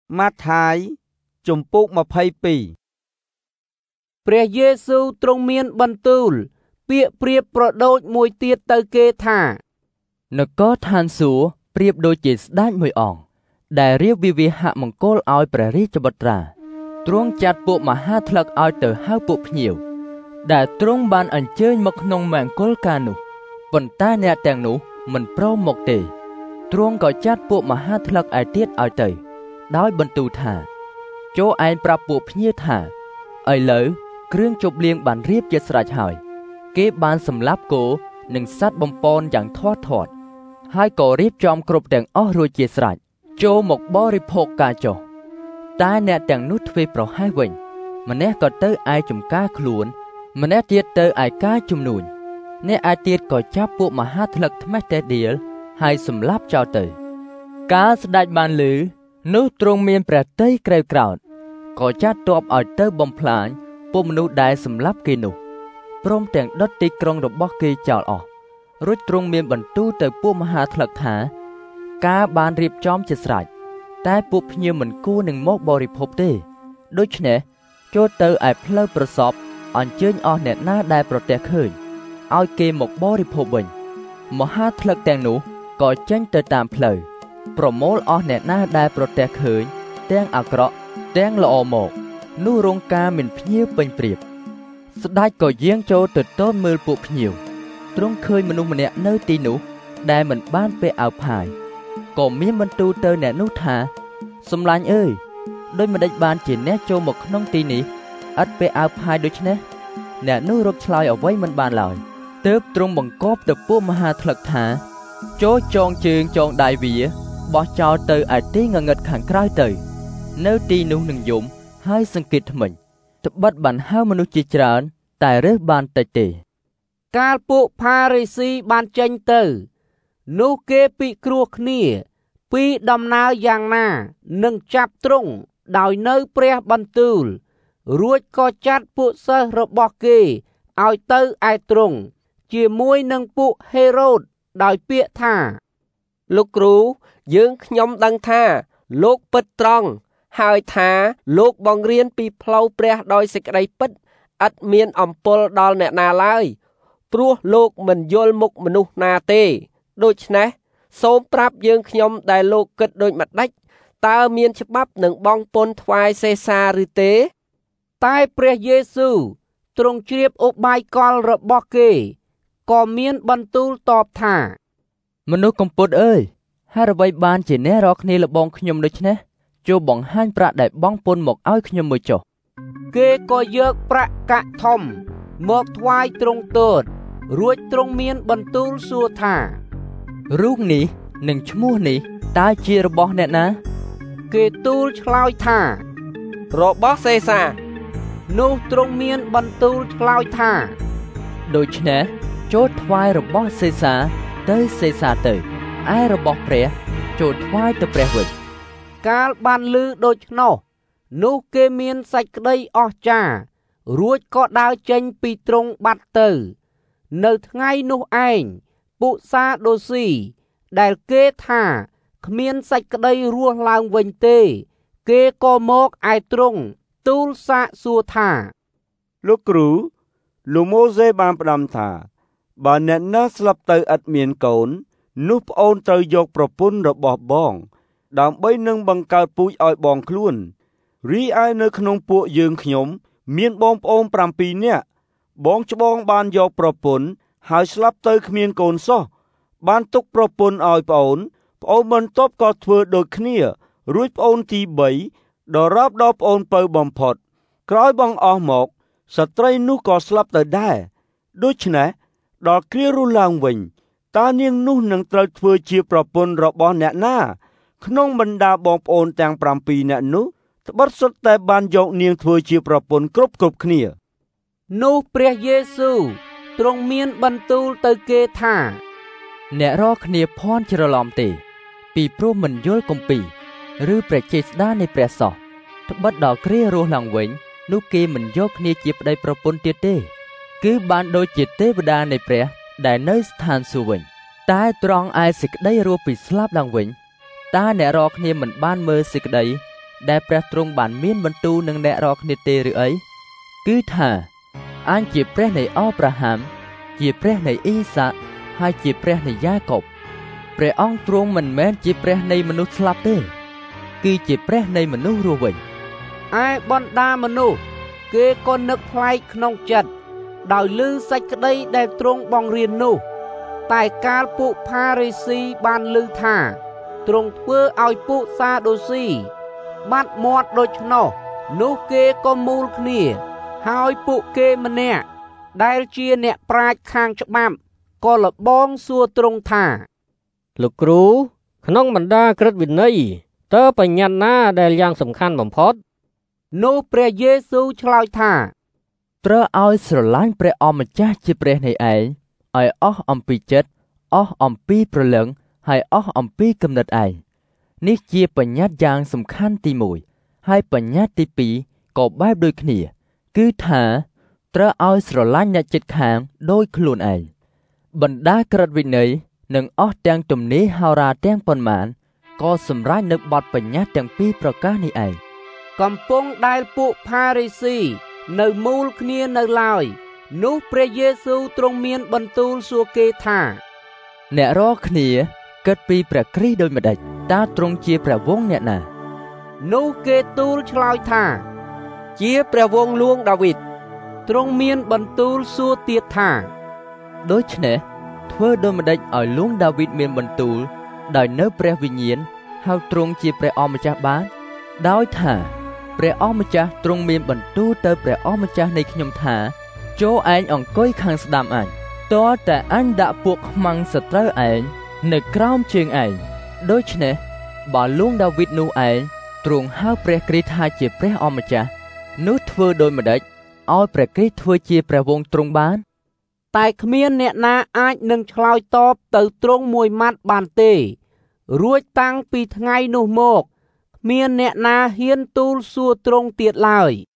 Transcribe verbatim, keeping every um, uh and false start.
ម៉ាថាយជំពូកម្ភៃពីរព្រះយេស៊ូវទ្រង់មានបន្ទូលពាក្យប្រៀបប្រដូចមួយទៀតទៅគេថានគរឋានសួគ៌ប្រៀបដូចជាស្ដេចមួយអង្គដែលរៀបវិវាហមង្គលឲ្យព្រះរាជបុត្រាទ្រង់ចាត់ពួកមហាថ្លឹកឲ្យទៅហៅពួកភ្ញៀវដែលទ្រង់បានអញ្ជើញមកក្នុងមង្គលការនោះប៉ុន្តែអ្នកទាំងនោះមិនព្រមមកទេទ្រង់ក៏ចាត់ពួកមហាថ្លឹកឯទៀតឲ្យទៅដោយបន្ទូលថាចូលឯងប្រាប់ពួកភ្ញៀវថាឥឡូវគ្រឿងជប់លៀងបានរៀបជាស្រេចហើយគេបានសម្លាប់គោនិងសត្វបំពន់យ៉ាងធាត់ធាត់ហើយក៏រៀបចំគ្រប់ទាំងអស់រួចជាស្រេចចូលមកបរិភោគការចុះតែអ្នកទាំងនោះធ្វេសប្រហែសវិញម្នាក់ក៏ទៅឯចំការខ្លួនម្នាក់ទៀតទៅឯការជំនួញអ្នកឯទៀតក៏ចាប់ពួកមហាថ្លឹកថ្មេះតេដៀលហើយសម្លាប់ចោលទៅកាលស្ដេចបានឮនោះទ្រង់មានព្រះទ័យក្រេវក្រោធក៏ចាត់ទ័ពឲ្យទៅបំផ្លាញពួកមនុស្សដែលសម្លាប់គេនោះព្រមទាំងដុតទីក្រុងរបស់គេចោលអស់រួចទ្រង់មានបន្ទូលទៅពួកមហាថ្លឹកថាការបានរៀបចំជាស្រេចតែពួកភ្ញៀវមិនគួរនឹងមកបរិភោគទេដូច្នេះចូលទៅឯផ្លូវប្រសពអញ្ជើញអស់អ្នកណាដែលប្រទះឃើញឲ្យគេមកបរិភោគវិញមហាថ្លឹកទាំងនោះក៏ចេញទៅតាមផ្លូវប្រមូលអស់អ្នកណាដែលប្រទះឃើញទាំងអាក្រក់ទាំងល្អមកនោះរងការមានភ្ញៀវពេញព្រៀបស្ដេចក៏យាងចូលទៅទតមើលពួកភ្ញៀវទ្រង់ឃើញមនុស្សម្នាក់នៅទីនោះដែលមិនបានពាក់អាវផាយក៏មានបន្ទូលទៅអ្នកនោះថាសំឡាញ់អើយដូចម្ដេចបានជាអ្នកចូលមកក្នុងទីនេះឥតពាក់អាវផាយដូច្នេះអ្នកនោះរកឆ្លើយអ្វីមិនបានឡើយទើបទ្រង់បង្គាប់ទៅពួកមហាថ្លឹកថាចូលចងជើងចងដៃវាបោះចោលទៅឯទីងងឹតខាងក្រៅទៅនៅទីនោះនឹងយំហើយសង្កេតថ្មិញត្បិតបានហៅមនុស្សជាច្រើនតែរើសបានតិចទេកាលពួកផារីស៊ីបានចេញទៅនោះគេពិគ្រោះគ្នាពីដំណើរយ៉ាងណានឹងចាប់ទ្រង់ដោយនៅព្រះបន្ទូលរួចក៏ចាត់ពួកសិស្សរបស់គេឲ្យទៅឯទ្រង់ជាមួយនឹងពួកហេរ៉ូតដោយពាក្យថាលោកគ្រូយើងខ្ញុំដឹងថាលោកពិតត្រង់ហើយថាលោកបង្រៀនពីផ្លូវព្រះដោយសេចក្តីពិតឥតមានអំពើដល់អ្នកណាឡើយព្រោះលោកមិនយល់មុខមនុស្សណាទេដូច្នេះសូមប្រាប់យើងខ្ញុំដែលលោកគិតដូចម្ដេចតើមានច្បាប់នឹងបង់ពន្ធថ្វាយសេសាឬទេតែព្រះយេស៊ូវទ្រង់ជ្រាបឧបាយកលរបស់គេក៏មានបន្ទូលតបថាមនុស្សកំពត់អើយហេតុអ្វីបានជាអ្នករកគ្នាលបងខ្ញុំដូច្នេះចូលបង្ហាញប្រាក់ដែលបង់ពន្ធមកឲ្យខ្ញុំមួយចុះគេក៏យកប្រាក់កាក់ធំមកថ្វាយទ្រង់ទតរួចទ្រង់មានបន្ទូលសួរថារូបនេះនិងឈ្មោះនេះតើជារបស់អ្នកណាគេទូលឆ្លើយថារបស់សេសានោះទ្រង់មានបន្ទូលឆ្លើយថាដូច្នេះចូលថ្វាយរបស់សេសាទៅសេសាទៅឯរបស់ព្រះចូលថ្វាយទៅព្រះវិញកាលបានឮដូច្នោះនោះគេមានសេចក្តីអស្ចារ្យរួចក៏ដើរចេញពីទ្រង់បាត់ទៅនៅថ្ងៃនោះឯងពួកសាដូស៊ីដែលគេថាគ្មានសេចក្តីរស់ឡើងវិញទេគេក៏មកឯទ្រង់ទូលសាកសួរថាលោកគ្រូលោកម៉ូសេបានផ្ដាំថាបើអ្នកណាស្លាប់ទៅឥតមានកូននោះប្អូនត្រូវយកប្រពន្ធរបស់បងដើម្បីនឹងបង្កើតពូជឲ្យបងខ្លួនរីឯនៅក្នុងពួកយើងខ្ញុំមានបងប្អូនប្រាំពីរនាក់បងច្បងបានយកប្រពន្ធហើយស្លាប់ទៅគ្មានកូនសោះបានទុកប្រពន្ធឲ្យប្អូនប្អូនបន្ទាប់ក៏ធ្វើដូចគ្នារួចប្អូនទីបីដរាបដល់ប្អូនពៅបំផុតក្រោយបងអស់មកស្ត្រីនោះក៏ស្លាប់ទៅដែរដូច្នេះដល់គ្រារស់ឡើងវិញតើនាងនោះនឹងត្រូវធ្វើជាប្រពន្ធរបស់អ្នកណាក្នុងបម្ដាបងប្អូនទាំងប្រាំពីរនាក់នោះត្បិតសុទ្ធតែបានយកនាងធ្វើជាប្រពន្ធគ្រប់គ្រប់គ្នានោះព្រះយេស៊ូវទ្រង់មានបន្ទូលទៅគេថាអ្នករកគ្នាភ័ន្តច្រឡំទេពីព្រោះមិនយល់គម្ពីរឬព្រះចេស្តានៃព្រះសោះត្បិតដល់គ្រារស់ឡើងវិញនោះគេមិនយកគ្នាជាប្តីប្រពន្ធទៀតទេគឺបានដូចជាទេវតានៃព្រះដែលនៅស្ថានសួគ៌វិញតែត្រង់ឯសេចក្តីរស់ពីស្លាប់ឡើងវិញតើអ្នករកគ្នាមិនបានមើលសេចក្តីដែលព្រះទ្រង់បានមានបន្ទូលនឹងអ្នករាល់គ្នាទេឬអីគឺថាអញជាព្រះនៃអប្រាហាំជាព្រះនៃអ៊ីសាកហើយជាព្រះនៃយ៉ាកុបព្រះអង្គទ្រង់មិនមែនជាព្រះនៃមនុស្សស្លាប់ទេគឺជាព្រះនៃមនុស្សរស់វិញឯបណ្ដាមនុស្សគេក៏នឹកប្លែកក្នុងចិត្តដោយឮសេចក្តីដែលទ្រង់បង្រៀននោះតែកាលពួកផារីស៊ីបានឮថាទ្រង់ធ្វើឲ្យពួកសាដូស៊ីបាត់មាត់ដូច្នោះនោះគេក៏មូលគ្នាហើយពួកគេម្នាក់ដែលជាអ្នកប្រាជ្ញខាងច្បាប់ក៏លបងសួរទ្រង់ថាលោកគ្រូក្នុងបណ្ដាក្រឹតវិន័យតើបញ្ញត្តិណាដែលយ៉ាងសំខាន់បំផុតនោះព្រះយេស៊ូវឆ្លើយថាត្រូវឲ្យស្រឡាញ់ព្រះអម្ចាស់ជាព្រះនៃឯងឲ្យអស់អំពីចិត្តអស់អំពីព្រលឹងហើយអស់អំពីគំនិតឯងនេះជាបញ្ញត្តិយ៉ាងសំខាន់ទីមួយហើយបញ្ញត្តិទីពីរក៏បែបដូចគ្នាគឺថាត្រូវឲ្យស្រឡាញ់អ្នកជិតខាងដូចខ្លួនឯងបណ្ដាក្រឹតវិន័យនិងអស់ទាំងទំនេរហោរាទាំងប៉ុន្មានក៏សម្រេចនៅបទបញ្ញត្តិទាំងពីរប្រការនេះឯងកំពុងដែលពួកផារីស៊ីនៅមូលគ្នានៅឡើយនោះព្រះយេស៊ូវទ្រង់មានបន្ទូលសួរគេថាអ្នករាល់គ្នាគិតពីព្រះគ្រីស្ទដូចម្ដេចតើទ្រង់ជាព្រះវង្សអ្នកណានោះគេទូលឆ្លើយថាជាព្រះវង្សលួងដាវីតទ្រង់មានបន្ទូលសួរទៀតថាដូច្នេះធ្វើដូចម្ដេចឲ្យលួងដាវីតមានបន្ទូលដោយនៅព្រះវិញ្ញាណហៅទ្រង់ជាព្រះអម្ចាស់បានដោយថាព្រះអម្ចាស់ទ្រង់មានបន្ទូលទៅព្រះអម្ចាស់នៃខ្ញុំថាចូលឯងអង្គុយខាងស្ដាំអញទាល់តែអញដាក់ពួកខ្មាំងសត្រូវឯងនៅក្រោមជើងឯងដូច្នេះបើលួងដាវីតនោះឯងទ្រង់ហៅព្រះគ្រីស្ទថាជាព្រះអម្ចាស់នោះធ្វើដូចម្ដេចឲ្យព្រះគ្រីស្ទធ្វើជាព្រះវង្សទ្រង់បានតែគ្មានអ្នកណាអាចនឹងឆ្លើយតបទៅទ្រង់មួយម៉ាត់បានទេរួចតាំងពីថ្ងៃនោះមកគ្មានអ្នកណាហ៊ានទូលសួរទ្រង់ទៀតឡើយ